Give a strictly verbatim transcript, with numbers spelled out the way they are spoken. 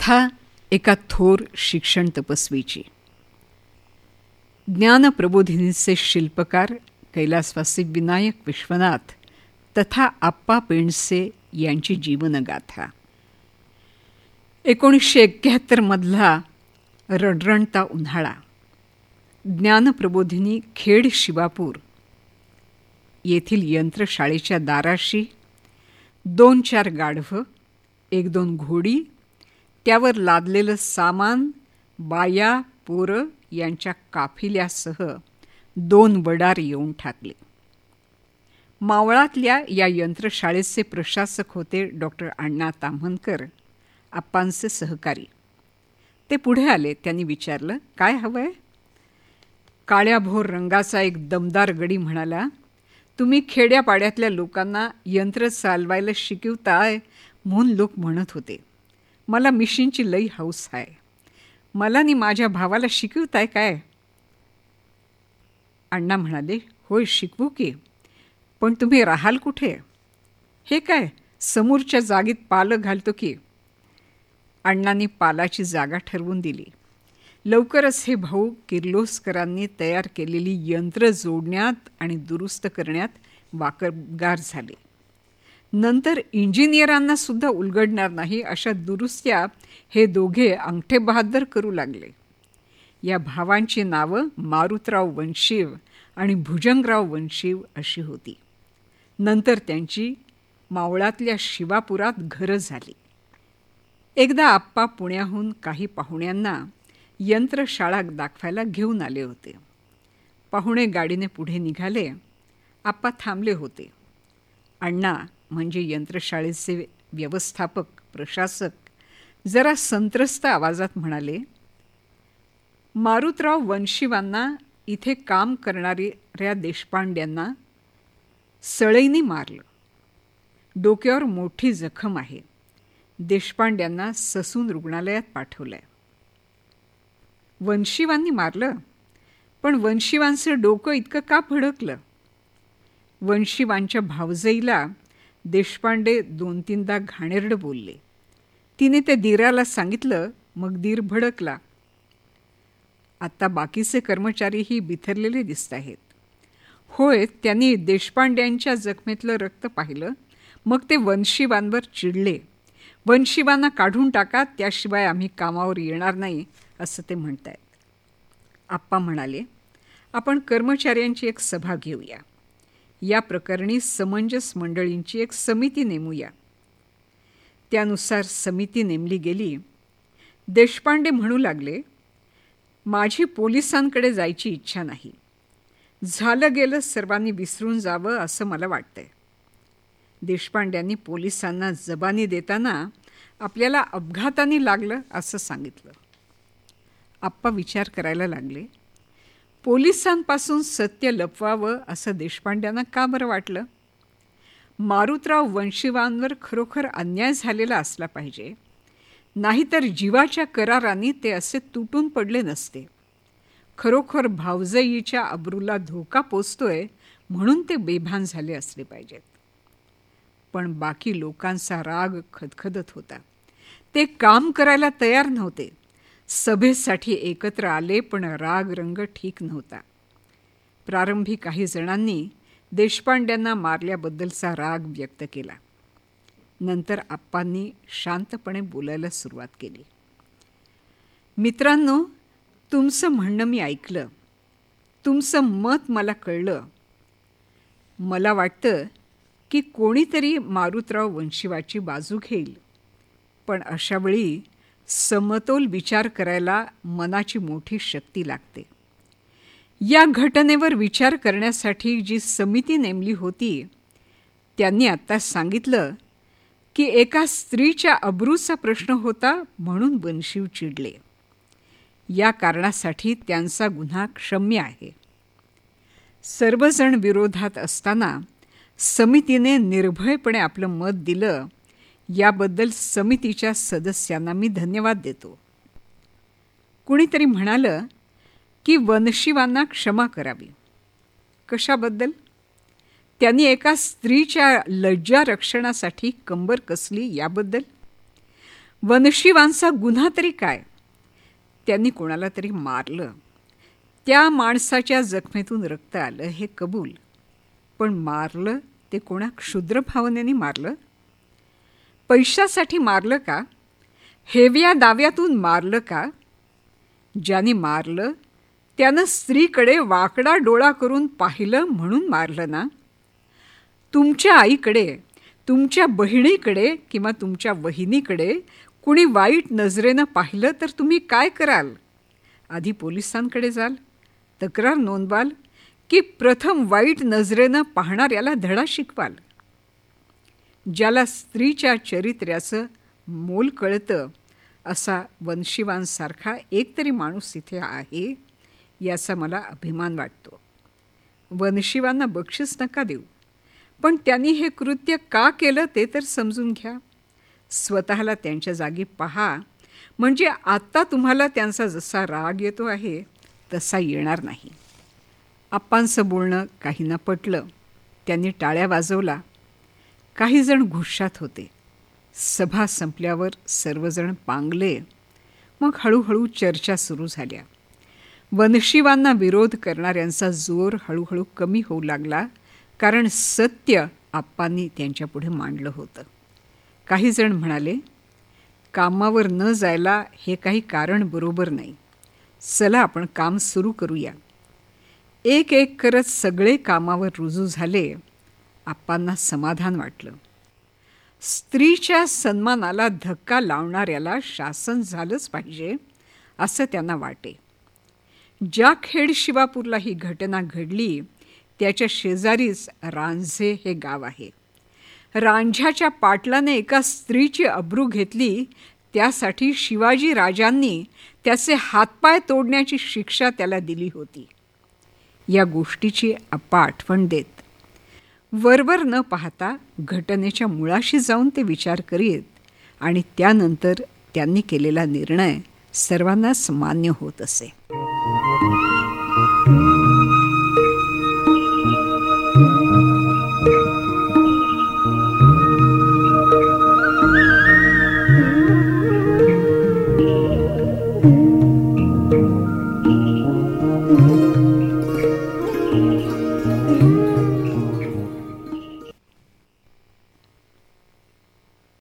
कथा एका थोर शिक्षण तपस्वीची. ज्ञानप्रबोधिनीचे शिल्पकार कैलासवासी विनायक विश्वनाथ तथा आप्पा पेंडसे यांची जीवनगाथा. एकोणीसशे एक्क्याहत्तरमधला रणरणता उन्हाळा. ज्ञानप्रबोधिनी खेड शिवापूर येथील यंत्रशाळेच्या दाराशी दोन चार गाढवं, एक दोन घोडी, त्यावर लादलेलं सामान, बाया पोरं यांच्या काफिल्यासह दोन वडार येऊन ठाकले. मावळातल्या या यंत्रशाळेचे प्रशासक होते डॉक्टर अण्णा ताम्हनकर, आप्पांचे सहकारी. ते पुढे आले. त्यांनी विचारलं, काय हवंय? काळ्याभोर रंगाचा एक दमदार गडी म्हणाला, तुम्ही खेड्यापाड्यातल्या लोकांना यंत्र चालवायला शिकवताय म्हणून लोक म्हणत होते. मला मिशीनची लई हौस आहे. मला आणि माझ्या भावाला शिकवताय काय? अण्णा म्हणाले, होय शिकवू की, पण तुम्ही राहाल कुठे? हे काय, समोरच्या जागेत पालं घालतो की. अण्णांनी पालाची जागा ठरवून दिली. लवकरच हे भाऊ किर्लोस्करांनी तयार केलेली यंत्र जोडण्यात आणि दुरुस्त करण्यात वाकबगार झाले. नंतर इंजिनियरांना सुद्धा उलगडणार नाही अशा दुरुस्त्या हे दोघे अंगठे बहाद्दर करू लागले. या भावांची नावं मारुतराव वनशिव आणि भुजंगराव वनशिव अशी होती. नंतर त्यांची मावळातल्या शिवापुरात घरं झाली. एकदा आप्पा पुण्याहून काही पाहुण्यांना यंत्रशाळा दाखवायला घेऊन आले होते. पाहुणे गाडीने पुढे निघाले. आप्पा थांबले होते. अण्णा म्हणजे यंत्रशाळेचे व्यवस्थापक प्रशासक जरा संत्रस्त आवाजात म्हणाले, मारुतराव वनशिवांना इथे काम करणाऱ्या देशपांड्यांना सळईने मारलं. डोक्यावर मोठी जखम आहे. देशपांड्यांना ससून रुग्णालयात पाठवलंय. वनशिवांनी मारलं? पण वनशिवांचं डोकं इतकं का भडकलं? वनशिवांच्या भावजईला देशपांडे दोन तीनदा घाणेरडं बोलले. तिने ते दीराला सांगितलं. मग दीर भडकला. आता बाकीचे कर्मचारीही बिथरलेले दिसत आहेत. होय, त्यांनी देशपांड्यांच्या जखमेतलं रक्त पाहिलं. मग ते वनशिवांवर चिडले. वनशिवांना काढून टाका, त्याशिवाय आम्ही कामावर येणार नाही असं ते म्हणतायत. आप्पा म्हणाले, आपण कर्मचाऱ्यांची एक सभा घेऊया. या प्रकरणी समंजस मंडळींची एक समिती नेमूया. त्यानुसार समिती नेमली गेली. देशपांडे म्हणू लागले, माझी पोलिसांकडे जायची इच्छा नाही. झालं गेलं सर्वांनी विसरून जावं असं मला वाटतंय. देशपांड्यांनी पोलिसांना जबानी देताना आपल्याला अपघाताने लागलं असं सांगितलं. आप्पा विचार करायला लागले. पोलिसांपासून सत्य लपवावं असं देशपांड्यांना का बरं वाटलं? मारुतराव वनशिवांवर खरोखर अन्याय झालेला असला पाहिजे, नाहीतर जीवाच्या कराराने ते असे तुटून पडले नसते. खरोखर भावजईच्या अब्रूला धोका पोचतोय म्हणून ते बेभान झाले असले पाहिजेत. पण बाकी लोकांचा राग खदखदत होता. ते काम करायला तयार नव्हते. सभेसाठी एकत्र आले, पण राग रंग ठीक नव्हता. प्रारंभी काही जणांनी देशपांड्यांना मारल्याबद्दलचा राग व्यक्त केला. नंतर आप्पांनी शांतपणे बोलायला सुरुवात केली. मित्रांनो, तुमचं म्हणणं मी ऐकलं. तुमचं मत मला कळलं. मला वाटतं की कोणीतरी मारुतराव वनशिवाची बाजू घेईल. पण अशावेळी समतोल विचार करायला मनाची मोठी शक्ती लागते. या घटनेवर विचार करण्यासाठी जी समिती नेमली होती त्यांनी आता सांगितलं की एका स्त्रीच्या अब्रूचा प्रश्न होता म्हणून वनशिव चिडले. या कारणासाठी त्यांचा गुन्हा क्षम्य आहे. सर्वजण विरोधात असताना समितीने निर्भयपणे आपलं मत दिलं. याबद्दल समितीच्या सदस्यांना मी धन्यवाद देतो. कुणीतरी म्हणालं की वनशिवांना क्षमा करावी. कशाबद्दल? त्यांनी एका स्त्रीच्या लज्जा रक्षणासाठी कंबर कसली याबद्दल. वनशिवांचा गुन्हा तरी काय? त्यांनी कोणाला तरी मारलं. त्या माणसाच्या जखमेतून रक्त आलं हे कबूल. पण मारलं ते कोणा क्षुद्र भावनेने मारलं? पैशासाठी मारलं का? हेव्या दाव्यातून मारलं का? ज्याने मारलं त्यानं स्त्रीकडे वाकडा डोळा करून पाहिलं म्हणून मारलं ना? तुमच्या आईकडे, तुमच्या बहिणीकडे किंवा तुमच्या वहिनीकडे कुणी वाईट नजरेनं पाहिलं तर तुम्ही काय कराल? आधी पोलिसांकडे जाल, तक्रार नोंदवाल, की प्रथम वाईट नजरेनं पाहणाऱ्याला धडा शिकवाल? ज्याला स्त्रीच्या चरित्र्याचं मोल कळतं असा वनशिवांसारखा एक तरी माणूस इथे आहे याचा मला अभिमान वाटतो. वनशिवांना बक्षीस नका देऊ, पण त्यांनी हे कृत्य का केलं ते तर समजून घ्या. स्वतःला त्यांच्या जागी पहा, म्हणजे आत्ता तुम्हाला त्यांचा जसा राग येतो आहे तसा येणार नाही. आप्पांचं बोलणं काहींना पटलं. त्यांनी टाळ्या वाजवला. काही जण गुस्सात होते. सभा संपल्यावर सर्वजण पांगले. मग हळूहळू चर्चा सुरू झाल्या. वनशिवांना विरोध करणाऱ्यांचा जोर हळूहळू कमी होऊ लागला, कारण सत्य आप्पांनी त्यांच्यापुढे मांडलं होतं. काही जण म्हणाले, कामावर न जायला हे काही कारण बरोबर नाही. चला आपण काम सुरू करूया. एक एक करत सगळे कामावर रुजू झाले. आप्पांना समाधान वाटलं. स्त्रीच्या सन्मानाला धक्का लावणाऱ्याला शासन झालंच पाहिजे असं त्यांना वाटे. ज्या खेड शिवापूरला ही घटना घडली त्याच्या शेजारीच रांझे हे गाव आहे. रांझ्याच्या पाटलाने एका स्त्रीची अब्रू घेतली, त्यासाठी शिवाजी राजांनी त्याचे हातपाय तोडण्याची शिक्षा त्याला दिली होती. या गोष्टीची आप्पा आठवण देत. वरवर न पाहता घटनेच्या मुळाशी जाऊन ते विचार करीत आणि त्यानंतर त्यांनी केलेला निर्णय सर्वांनाच मान्य होत असे.